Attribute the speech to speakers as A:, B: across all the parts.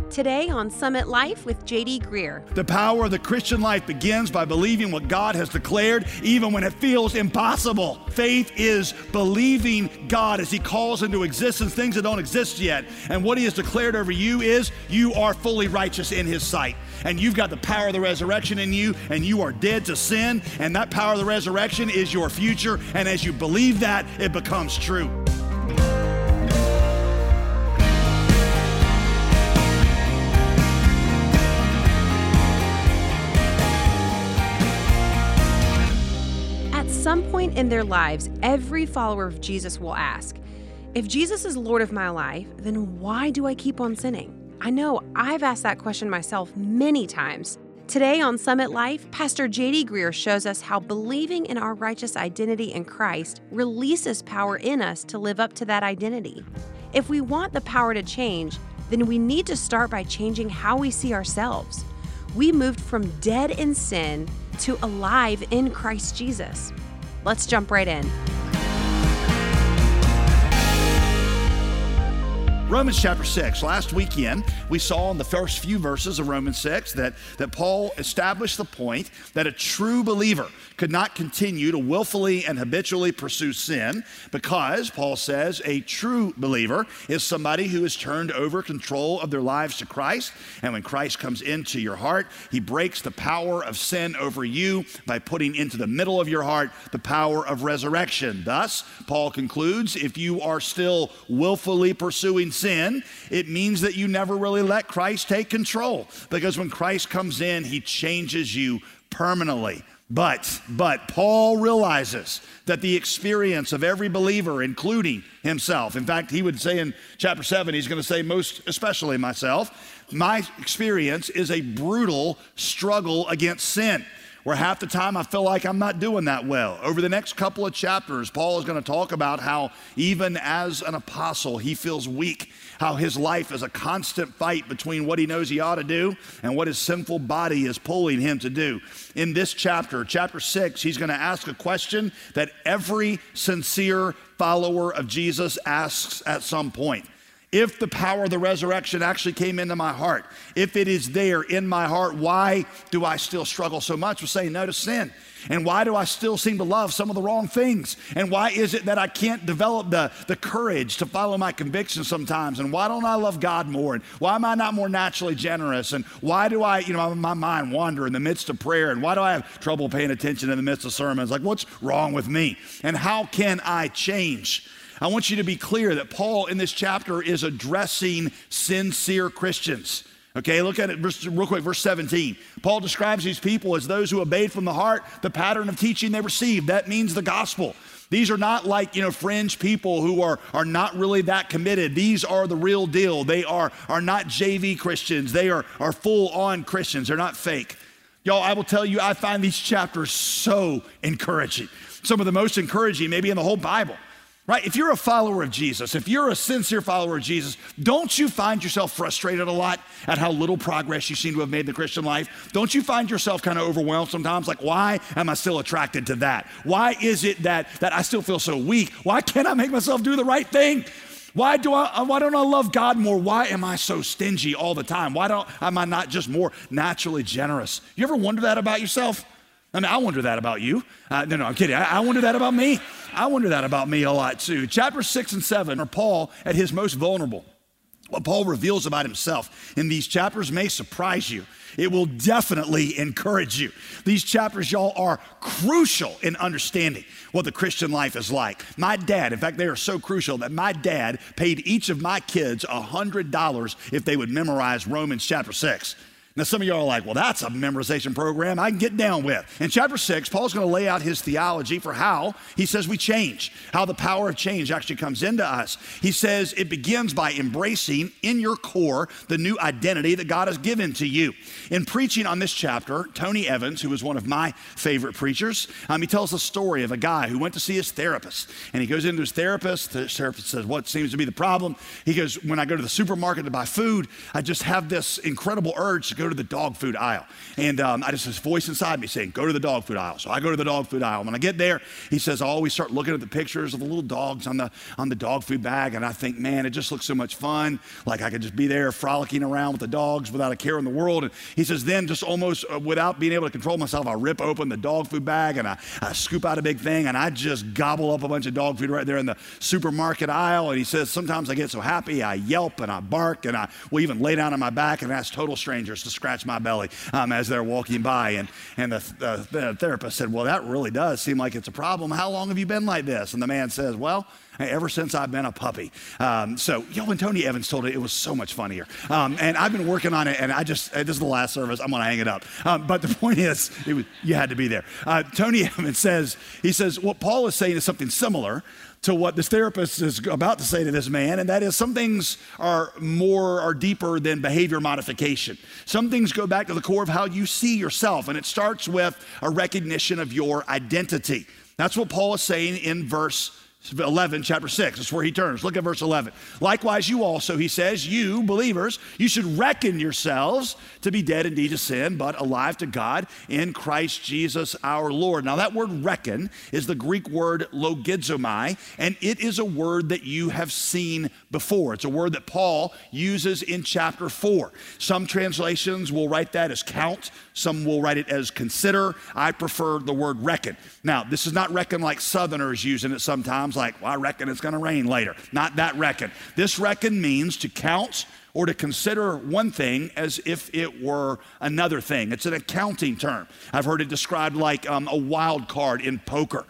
A: Today on Summit Life with J.D. Greear.
B: The power of the Christian life begins by believing what God has declared, even when it feels impossible. Faith is believing God as He calls into existence things that don't exist yet. And what He has declared over you is you are fully righteous in His sight. And you've got the power of the resurrection in you, and you are dead to sin. And that power of the resurrection is your future. And as you believe that, it becomes true.
A: At some point in their lives, every follower of Jesus will ask, if Jesus is Lord of my life, then why do I keep on sinning? I know I've asked that question myself many times. Today on Summit Life, Pastor J.D. Greear shows us how believing in our righteous identity in Christ releases power in us to live up to that identity. If we want the power to change, then we need to start by changing how we see ourselves. We moved from dead in sin to alive in Christ Jesus. Let's jump right in.
B: Romans chapter 6. Last weekend, we saw in the first few verses of Romans 6 that Paul established the point that a true believer could not continue to willfully and habitually pursue sin because, Paul says, a true believer is somebody who has turned over control of their lives to Christ. And when Christ comes into your heart, He breaks the power of sin over you by putting into the middle of your heart the power of resurrection. Thus, Paul concludes, if you are still willfully pursuing sin, it means that you never really let Christ take control, because when Christ comes in, He changes you permanently. But Paul realizes that the experience of every believer, including himself, in fact, he would say in chapter 7, he's going to say most especially myself, my experience is a brutal struggle against sin, where half the time I feel like I'm not doing that well. Over the next couple of chapters, Paul is going to talk about how even as an apostle, he feels weak, how his life is a constant fight between what he knows he ought to do and what his sinful body is pulling him to do. In this chapter, chapter 6, he's going to ask a question that every sincere follower of Jesus asks at some point. If the power of the resurrection actually came into my heart, if it is there in my heart, why do I still struggle so much with saying no to sin? And why do I still seem to love some of the wrong things? And why is it that I can't develop the courage to follow my convictions sometimes? And why don't I love God more? And why am I not more naturally generous? And why do I, my mind wander in the midst of prayer? And why do I have trouble paying attention in the midst of sermons? Like, what's wrong with me? And how can I change? I want you to be clear that Paul in this chapter is addressing sincere Christians. Okay, look at it real quick, verse 17. Paul describes these people as those who obeyed from the heart the pattern of teaching they received. That means the gospel. These are not like, fringe people who are not really that committed. These are the real deal. They are not JV Christians. They are full-on Christians. They're not fake. Y'all, I will tell you, I find these chapters so encouraging. Some of the most encouraging maybe in the whole Bible. Right? If you're a follower of Jesus, if you're a sincere follower of Jesus, don't you find yourself frustrated a lot at how little progress you seem to have made in the Christian life? Don't you find yourself kind of overwhelmed sometimes? Like, why am I still attracted to that? Why is it that I still feel so weak? Why can't I make myself do the right thing? Why don't I love God more? Why am I so stingy all the time? Am I not just more naturally generous? You ever wonder that about yourself? I mean, I wonder that about you. No, I'm kidding. I wonder that about me. I wonder that about me a lot too. Chapter 6 and 7 are Paul at his most vulnerable. What Paul reveals about himself in these chapters may surprise you. It will definitely encourage you. These chapters, y'all, are crucial in understanding what the Christian life is like. My dad, in fact, they are so crucial that my dad paid each of my kids $100 if they would memorize Romans chapter 6. Now, some of y'all are like, well, that's a memorization program I can get down with. In chapter 6, Paul's going to lay out his theology for how he says we change, how the power of change actually comes into us. He says it begins by embracing in your core the new identity that God has given to you. In preaching on this chapter, Tony Evans, who is one of my favorite preachers, he tells the story of a guy who went to see his therapist. And he goes into his therapist. The therapist says, what seems to be the problem? He goes, when I go to the supermarket to buy food, I just have this incredible urge to go go to the dog food aisle. And I just, this voice inside me saying, go to the dog food aisle. So I go to the dog food aisle. When I get there, he says, I always start looking at the pictures of the little dogs on the dog food bag. And I think, man, it just looks so much fun. Like I could just be there frolicking around with the dogs without a care in the world. And he says, then just almost without being able to control myself, I rip open the dog food bag and I scoop out a big thing and I just gobble up a bunch of dog food right there in the supermarket aisle. And he says, sometimes I get so happy, I yelp and I bark and I will even lay down on my back and ask total strangers to scratch my belly as they're walking by. And the therapist said, well, that really does seem like it's a problem. How long have you been like this? And the man says, well, ever since I've been a puppy. So, when Tony Evans told it was so much funnier. And I've been working on it, and this is the last service, I'm gonna hang it up. But the point is, you had to be there. Tony Evans says, what Paul is saying is something similar to what this therapist is about to say to this man, and that is some things are deeper than behavior modification. Some things go back to the core of how you see yourself, and it starts with a recognition of your identity. That's what Paul is saying in verse 11, chapter 6. That's where he turns. Look at verse 11. Likewise, you also, he says, you believers, you should reckon yourselves to be dead indeed to sin, but alive to God in Christ Jesus our Lord. Now that word reckon is the Greek word logizomai, and it is a word that you have seen before. It's a word that Paul uses in chapter 4. Some translations will write that as count. Some will write it as consider. I prefer the word reckon. Now, this is not reckon like Southerners using it sometimes, like, well, I reckon it's gonna rain later. Not that reckon. This reckon means to count or to consider one thing as if it were another thing. It's an accounting term. I've heard it described like a wild card in poker.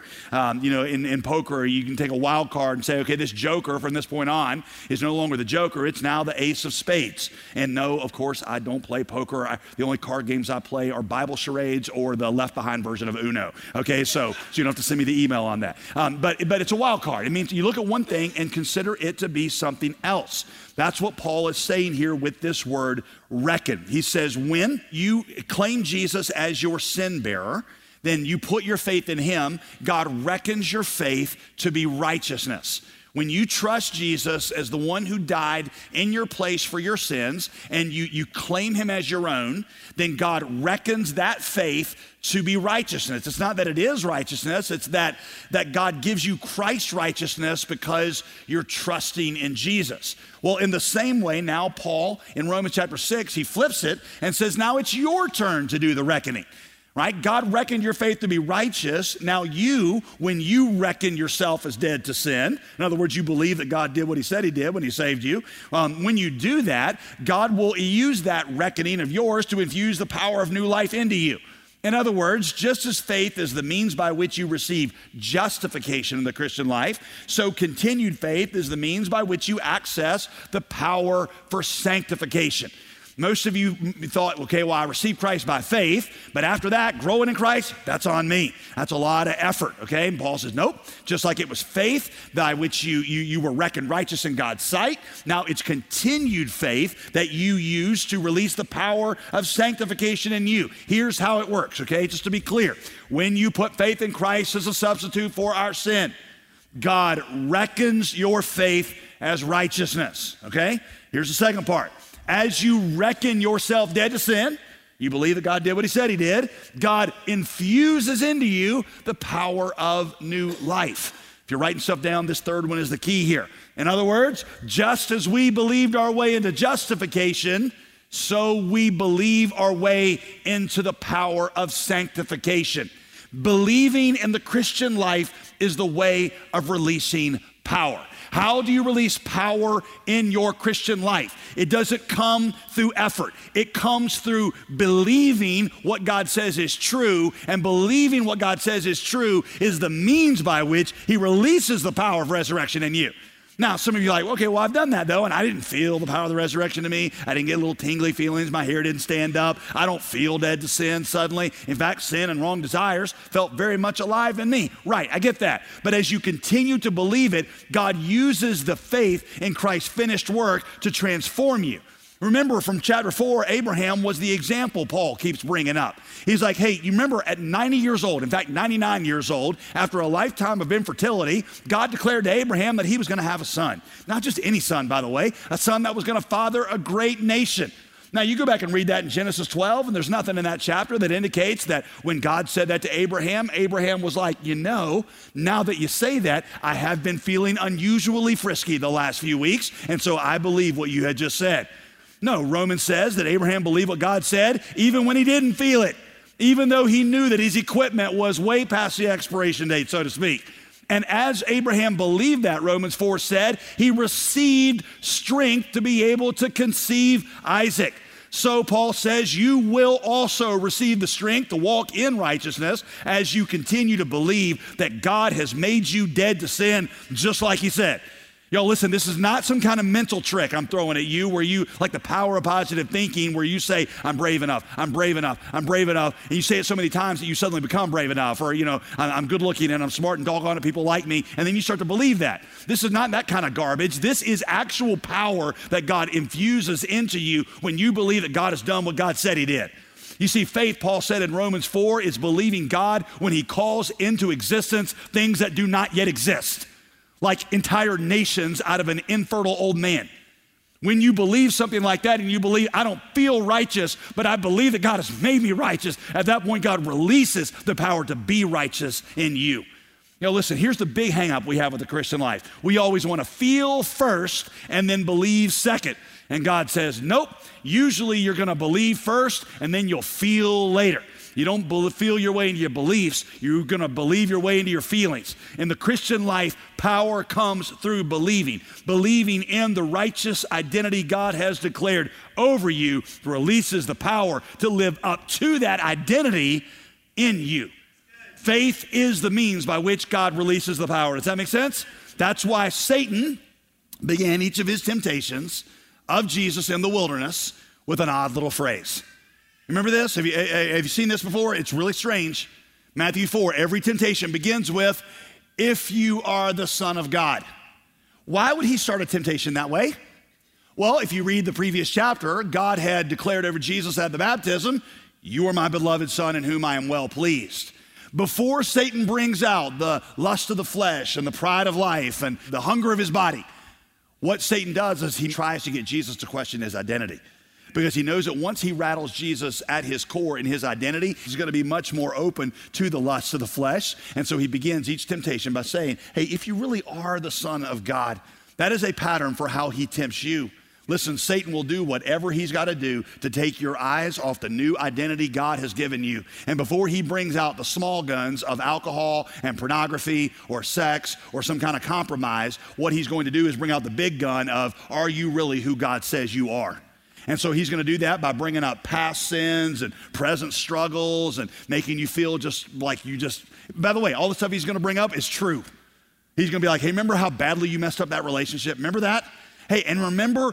B: In poker, you can take a wild card and say, okay, this joker from this point on is no longer the joker, it's now the ace of spades. And no, of course, I don't play poker. The only card games I play are Bible charades or the Left Behind version of Uno. Okay, so you don't have to send me the email on that. But it's a wild card. It means you look at one thing and consider it to be something else. That's what Paul is saying here with this word reckon. He says, when you claim Jesus as your sin bearer, then you put your faith in him, God reckons your faith to be righteousness. When you trust Jesus as the one who died in your place for your sins and you claim him as your own, then God reckons that faith to be righteousness. It's not that it is righteousness, it's that God gives you Christ's righteousness because you're trusting in Jesus. Well, in the same way, now Paul in Romans chapter 6, he flips it and says, now it's your turn to do the reckoning. Right? God reckoned your faith to be righteous. Now when you reckon yourself as dead to sin, in other words, you believe that God did what he said he did when he saved you. When you do that, God will use that reckoning of yours to infuse the power of new life into you. In other words, just as faith is the means by which you receive justification in the Christian life, so continued faith is the means by which you access the power for sanctification. Most of you thought, okay, well, I received Christ by faith, but after that, growing in Christ, that's on me. That's a lot of effort, okay? And Paul says, nope. Just like it was faith by which you were reckoned righteous in God's sight, now it's continued faith that you use to release the power of sanctification in you. Here's how it works, okay? Just to be clear. When you put faith in Christ as a substitute for our sin, God reckons your faith as righteousness, okay? Here's the second part. As you reckon yourself dead to sin, you believe that God did what he said he did, God infuses into you the power of new life. If you're writing stuff down, this third one is the key here. In other words, just as we believed our way into justification, so we believe our way into the power of sanctification. Believing in the Christian life is the way of releasing power. How do you release power in your Christian life? It doesn't come through effort. It comes through believing what God says is true, and believing what God says is true is the means by which he releases the power of resurrection in you. Now, some of you are like, okay, well, I've done that though, and I didn't feel the power of the resurrection to me. I didn't get little tingly feelings. My hair didn't stand up. I don't feel dead to sin suddenly. In fact, sin and wrong desires felt very much alive in me. Right, I get that. But as you continue to believe it, God uses the faith in Christ's finished work to transform you. Remember from chapter 4, Abraham was the example Paul keeps bringing up. He's like, hey, you remember at 90 years old, in fact, 99 years old, after a lifetime of infertility, God declared to Abraham that he was going to have a son. Not just any son, by the way, a son that was going to father a great nation. Now, you go back and read that in Genesis 12, and there's nothing in that chapter that indicates that when God said that to Abraham, Abraham was like, now that you say that, I have been feeling unusually frisky the last few weeks, and so I believe what you had just said. No, Romans says that Abraham believed what God said even when he didn't feel it, even though he knew that his equipment was way past the expiration date, so to speak. And as Abraham believed that, Romans 4 said, he received strength to be able to conceive Isaac. So Paul says, you will also receive the strength to walk in righteousness as you continue to believe that God has made you dead to sin, just like he said. Yo, listen, this is not some kind of mental trick I'm throwing at you where you, like the power of positive thinking, where you say, I'm brave enough, I'm brave enough, I'm brave enough. And you say it so many times that you suddenly become brave enough, or, I'm good looking and I'm smart and doggone it, people like me. And then you start to believe that. This is not that kind of garbage. This is actual power that God infuses into you when you believe that God has done what God said he did. You see, faith, Paul said in Romans 4, is believing God when he calls into existence things that do not yet exist, like entire nations out of an infertile old man. When you believe something like that and you believe, I don't feel righteous, but I believe that God has made me righteous, at that point, God releases the power to be righteous in you. Listen, here's the big hang up we have with the Christian life. We always want to feel first and then believe second. And God says, nope, usually you're going to believe first and then you'll feel later. You don't feel your way into your beliefs. You're going to believe your way into your feelings. In the Christian life, power comes through believing. Believing in the righteous identity God has declared over you releases the power to live up to that identity in you. Faith is the means by which God releases the power. Does that make sense? That's why Satan began each of his temptations of Jesus in the wilderness with an odd little phrase. Remember this? Have you seen this before? It's really strange. Matthew 4, every temptation begins with, if you are the Son of God. Why would he start a temptation that way? Well, if you read the previous chapter, God had declared over Jesus at the baptism, you are my beloved Son in whom I am well pleased. Before Satan brings out the lust of the flesh and the pride of life and the hunger of his body, what Satan does is he tries to get Jesus to question his identity. Because he knows that once he rattles Jesus at his core in his identity, he's going to be much more open to the lusts of the flesh. And so he begins each temptation by saying, hey, if you really are the Son of God, that is a pattern for how he tempts you. Listen, Satan will do whatever he's got to do to take your eyes off the new identity God has given you. And before he brings out the small guns of alcohol and pornography or sex or some kind of compromise, what he's going to do is bring out the big gun of, are you really who God says you are? And so he's going to do that by bringing up past sins and present struggles and making you feel just like by the way, all the stuff he's going to bring up is true. He's going to be like, hey, remember how badly you messed up that relationship? Remember that? Hey, and remember,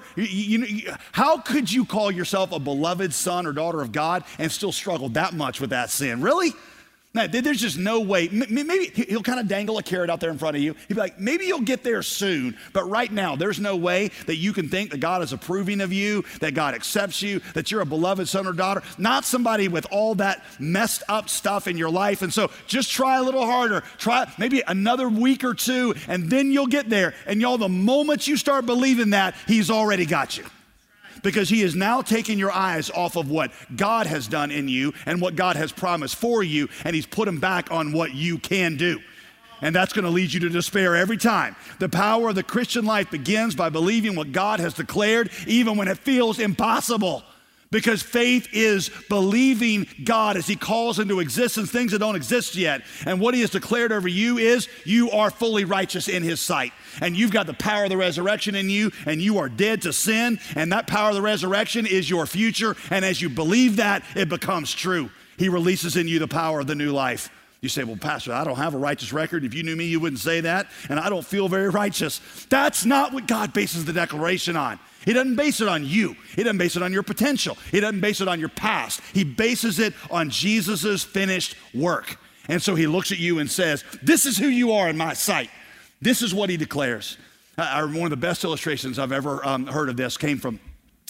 B: how could you call yourself a beloved son or daughter of God and still struggle that much with that sin? Really? Now, there's just no way. Maybe he'll kind of dangle a carrot out there in front of you. He'll be like, maybe you'll get there soon, but right now, there's no way that you can think that God is approving of you, that God accepts you, that you're a beloved son or daughter, not somebody with all that messed up stuff in your life. And so just try a little harder. Try maybe another week or two, and then you'll get there. And y'all, the moment you start believing that, he's already got you. Because he is now taking your eyes off of what God has done in you and what God has promised for you, and he's put them back on what you can do. And that's going to lead you to despair every time. The power of the Christian life begins by believing what God has declared, even when it feels impossible. Because faith is believing God as he calls into existence things that don't exist yet. And what he has declared over you is you are fully righteous in his sight. And you've got the power of the resurrection in you, and you are dead to sin. And that power of the resurrection is your future. And as you believe that, it becomes true. He releases in you the power of the new life. You say, well, Pastor, I don't have a righteous record. If you knew me, you wouldn't say that. And I don't feel very righteous. That's not what God bases the declaration on. He doesn't base it on you. He doesn't base it on your potential. He doesn't base it on your past. He bases it on Jesus's finished work. And so he looks at you and says, this is who you are in my sight. This is what he declares. One of the best illustrations I've ever heard of this came from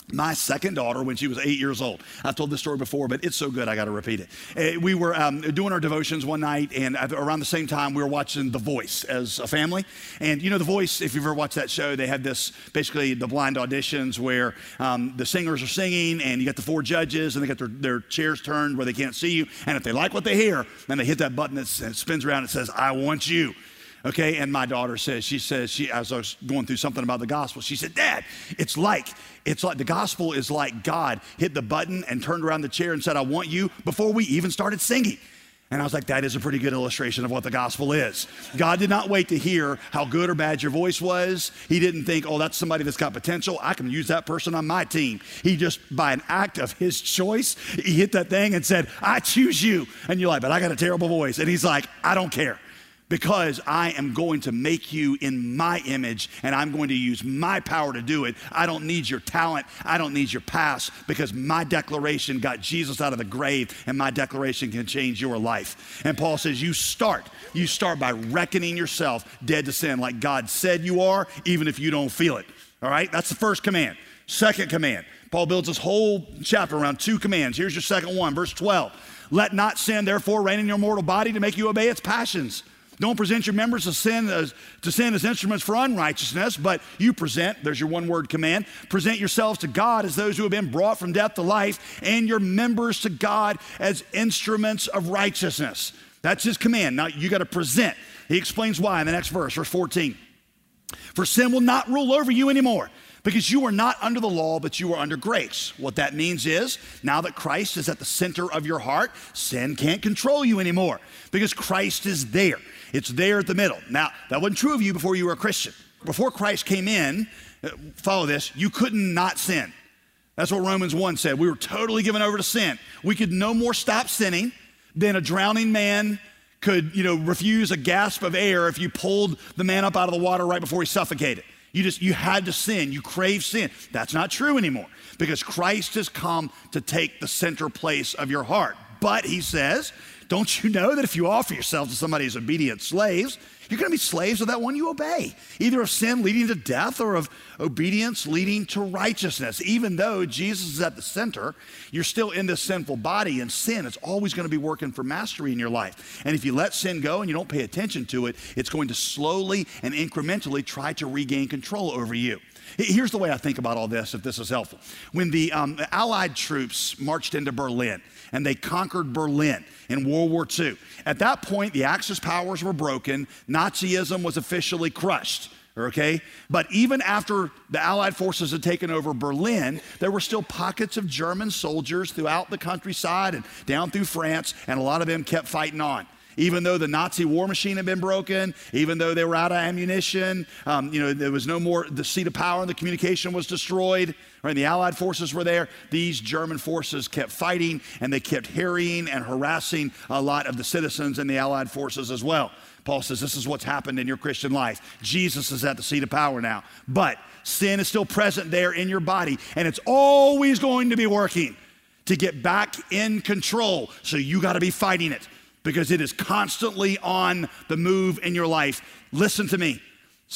B: My second daughter, when she was 8 years old, I've told this story before, but it's so good I got to repeat it. We were doing our devotions one night, and around the same time we were watching The Voice as a family. And you know The Voice, if you've ever watched that show, they had this, basically the blind auditions where the singers are singing, and you got the 4 judges, and they got their chairs turned where they can't see you. And if they like what they hear, then they hit that button that spins around and says, "I want you." Okay, and my daughter says, as I was going through something about the gospel, she said, "Dad, it's like the gospel is like God hit the button and turned around the chair and said, 'I want you,' before we even started singing." And I was like, that is a pretty good illustration of what the gospel is. God did not wait to hear how good or bad your voice was. He didn't think, oh, that's somebody that's got potential. I can use that person on my team. He just, by an act of his choice, he hit that thing and said, "I choose you." And you're like, "But I got a terrible voice." And he's like, "I don't care. Because I am going to make you in my image, and I'm going to use my power to do it. I don't need your talent. I don't need your past, because my declaration got Jesus out of the grave, and my declaration can change your life." And Paul says, you start by reckoning yourself dead to sin like God said you are, even if you don't feel it. All right? That's the first command. Second command. Paul builds this whole chapter around 2 commands. Here's your second one, verse 12. "Let not sin therefore reign in your mortal body to make you obey its passions. Don't present your members to sin as instruments for unrighteousness, but you present," there's your one-word command, "present yourselves to God as those who have been brought from death to life, and your members to God as instruments of righteousness." That's his command. Now you got to present. He explains why in the next verse, verse 14. "For sin will not rule over you anymore, because you are not under the law, but you are under grace." What that means is, now that Christ is at the center of your heart, sin can't control you anymore, because Christ is there. It's there at the middle. Now, that wasn't true of you before you were a Christian. Before Christ came in, follow this, you couldn't not sin. That's what Romans 1 said. We were totally given over to sin. We could no more stop sinning than a drowning man could, refuse a gasp of air if you pulled the man up out of the water right before he suffocated. You had to sin. You crave sin. That's not true anymore, because Christ has come to take the center place of your heart. But he says, don't you know that if you offer yourselves to somebody as obedient slaves, you're going to be slaves of that one you obey, either of sin leading to death or of obedience leading to righteousness. Even though Jesus is at the center, you're still in this sinful body, and sin is always going to be working for mastery in your life. And if you let sin go and you don't pay attention to it, it's going to slowly and incrementally try to regain control over you. Here's the way I think about all this, if this is helpful. When the Allied troops marched into Berlin and they conquered Berlin in World War II, at that point, the Axis powers were broken. Nazism was officially crushed, okay? But even after the Allied forces had taken over Berlin, there were still pockets of German soldiers throughout the countryside and down through France, and a lot of them kept fighting on. Even though the Nazi war machine had been broken, even though they were out of ammunition, there was no more, the seat of power and the communication was destroyed, right? The Allied forces were there. These German forces kept fighting, and they kept harrying and harassing a lot of the citizens in the Allied forces as well. Paul says this is what's happened in your Christian life. Jesus is at the seat of power now, but sin is still present there in your body, and it's always going to be working to get back in control. So you got to be fighting it, because it is constantly on the move in your life. Listen to me.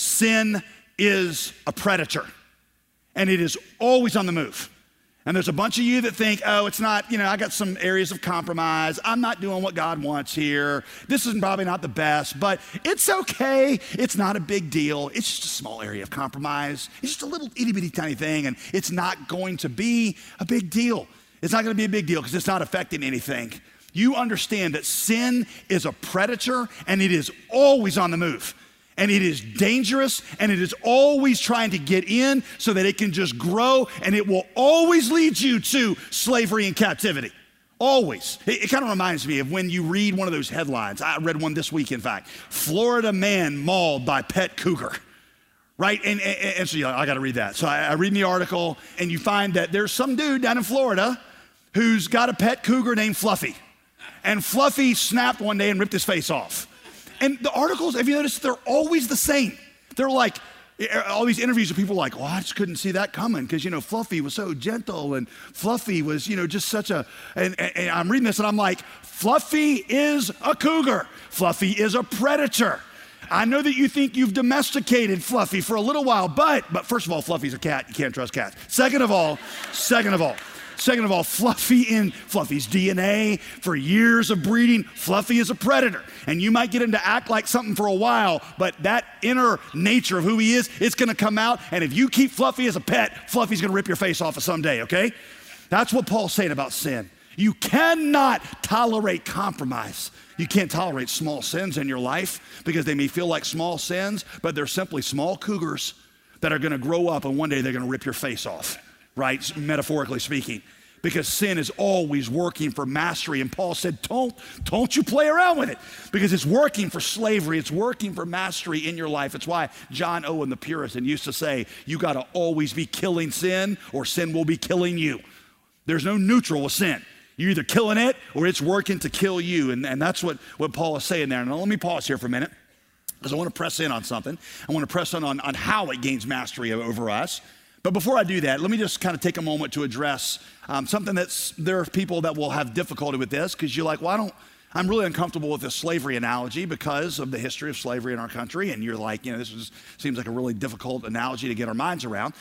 B: Sin is a predator, and it is always on the move. And there's a bunch of you that think, oh, it's not, I got some areas of compromise. I'm not doing what God wants here. This is probably not the best, but it's okay. It's not a big deal. It's just a small area of compromise. It's just a little itty bitty tiny thing, and it's not going to be a big deal. It's not going to be a big deal because it's not affecting anything. You understand that sin is a predator, and it is always on the move, and it is dangerous, and it is always trying to get in so that it can just grow, and it will always lead you to slavery and captivity. Always. It kind of reminds me of when you read one of those headlines. I read one this week, in fact. Florida man mauled by pet cougar. Right? And so you're like, I got to read that. So I read the article, and you find that there's some dude down in Florida who's got a pet cougar named Fluffy. And Fluffy snapped one day and ripped his face off. And the articles, have you noticed, they're always the same. They're like, all these interviews of people like, oh, I just couldn't see that coming because, Fluffy was so gentle, and Fluffy was, just such a, and I'm reading this and I'm like, Fluffy is a cougar. Fluffy is a predator. I know that you think you've domesticated Fluffy for a little while, but first of all, Fluffy's a cat. You can't trust cats. Second of all, Fluffy's DNA, for years of breeding, Fluffy is a predator. And you might get him to act like something for a while, but that inner nature of who he is, it's gonna come out. And if you keep Fluffy as a pet, Fluffy's gonna rip your face off someday, okay? That's what Paul's saying about sin. You cannot tolerate compromise. You can't tolerate small sins in your life because they may feel like small sins, but they're simply small cougars that are gonna grow up and one day they're gonna rip your face off, right? Metaphorically speaking. Because sin is always working for mastery. And Paul said, don't you play around with it, because it's working for slavery. It's working for mastery in your life. It's why John Owen, the Puritan, used to say, you gotta always be killing sin or sin will be killing you. There's no neutral with sin. You're either killing it or it's working to kill you. And that's what Paul is saying there. Now let me pause here for a minute, because I want to press in on something. I want to press on how it gains mastery over us. But before I do that, let me just kind of take a moment to address something there are people that will have difficulty with this, because you're like, well, I'm really uncomfortable with this slavery analogy because of the history of slavery in our country. And you're like, seems like a really difficult analogy to get our minds around.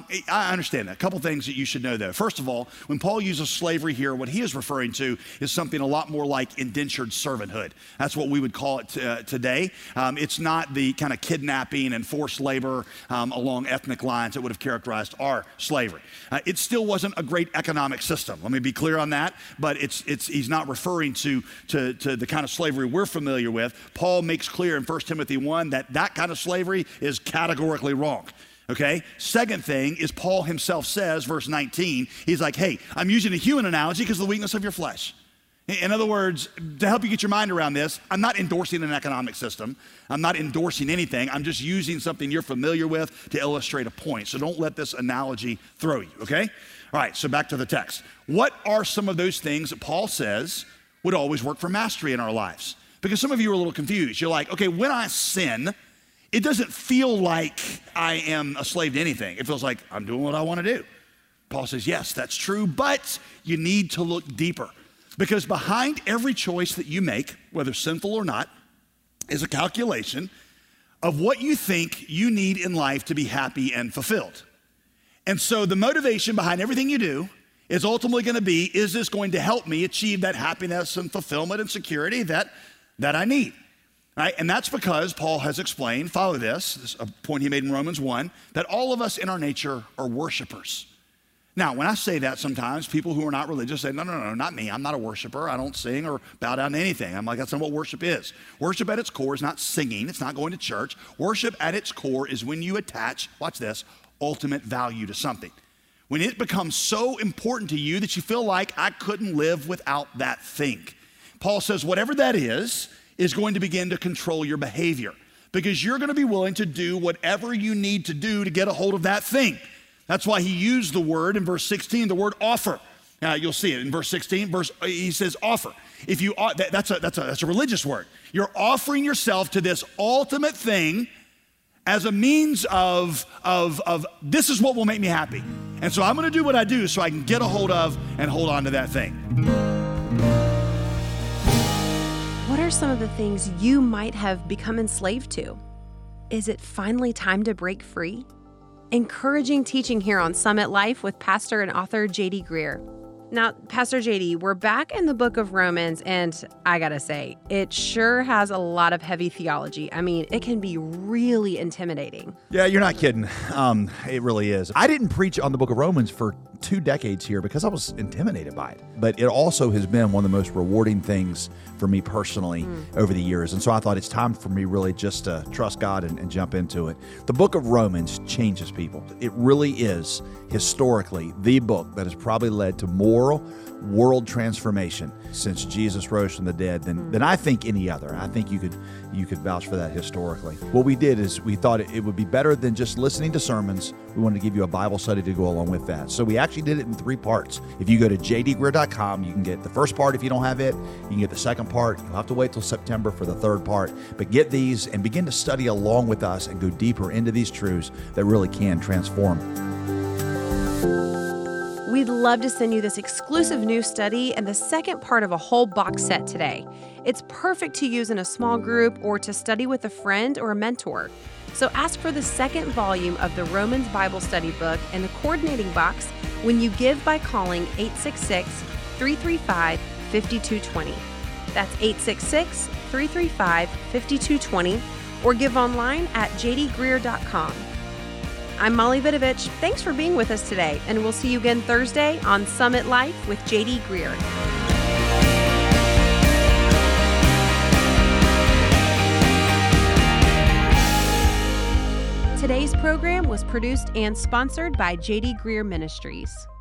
B: I understand that. A couple things that you should know though. First of all, when Paul uses slavery here, what he is referring to is something a lot more like indentured servanthood. That's what we would call it today. It's not the kind of kidnapping and forced labor along ethnic lines that would have characterized our slavery. It still wasn't a great economic system. Let me be clear on that. But he's not referring to the kind of slavery we're familiar with. Paul makes clear in 1 Timothy 1 that kind of slavery is categorically wrong, okay? Second thing is Paul himself says, verse 19, he's like, hey, I'm using a human analogy because of the weakness of your flesh. In other words, to help you get your mind around this, I'm not endorsing an economic system. I'm not endorsing anything. I'm just using something you're familiar with to illustrate a point. So don't let this analogy throw you, okay? All right, so back to the text. What are some of those things that Paul says would always work for mastery in our lives? Because some of you are a little confused. You're like, okay, when I sin, it doesn't feel like I am a slave to anything. It feels like I'm doing what I want to do. Paul says, yes, that's true, but you need to look deeper. Because behind every choice that you make, whether sinful or not, is a calculation of what you think you need in life to be happy and fulfilled. And so the motivation behind everything you do is ultimately going to be, is this going to help me achieve that happiness and fulfillment and security that I need? Right? And that's because Paul has explained, follow this, a point he made in Romans 1, that all of us in our nature are worshipers. Now, when I say that, sometimes people who are not religious say, no, not me. I'm not a worshiper. I don't sing or bow down to anything. I'm like, that's not what worship is. Worship at its core is not singing. It's not going to church. Worship at its core is when you attach, watch this, ultimate value to something. When it becomes so important to you that you feel like I couldn't live without that thing. Paul says whatever that is going to begin to control your behavior, because you're going to be willing to do whatever you need to do to get a hold of that thing. That's why he used the word in verse 16, the word offer. You'll see it in verse 16. He says offer. If you that's a religious word. You're offering yourself to this ultimate thing as a means of this is what will make me happy. And so I'm going to do what I do so I can get a hold of and hold on to that thing.
A: What are some of the things you might have become enslaved to? Is it finally time to break free? Encouraging teaching here on Summit Life with pastor and author J.D. Greear. Now, Pastor J.D., we're back in the book of Romans, and I gotta say, it sure has a lot of heavy theology. I mean, it can be really intimidating.
C: Yeah, you're not kidding. It really is. I didn't preach on the book of Romans for 2 decades here because I was intimidated by it. But it also has been one of the most rewarding things for me personally over the years. And so I thought it's time for me really just to trust God and jump into it. The book of Romans changes people. It really is historically the book that has probably led to more world transformation since Jesus rose from the dead than I think any other. I think you could vouch for that historically. What we did is we thought it would be better than just listening to sermons. We wanted to give you a Bible study to go along with that. So we actually did it in 3 parts. If you go to jdgreear.com, you can get the first part if you don't have it. You can get the second part. You'll have to wait till September for the 3rd part. But get these and begin to study along with us and go deeper into these truths that really can transform.
A: We'd love to send you this exclusive new study and the second part of a whole box set today. It's perfect to use in a small group or to study with a friend or a mentor. So ask for the second volume of the Romans Bible Study book and the coordinating box when you give by calling 866-335-5220. That's 866-335-5220, or give online at jdgreer.com. I'm Molly Vidovich. Thanks for being with us today, and we'll see you again Thursday on Summit Life with JD Greer. Today's program was produced and sponsored by JD Greer Ministries.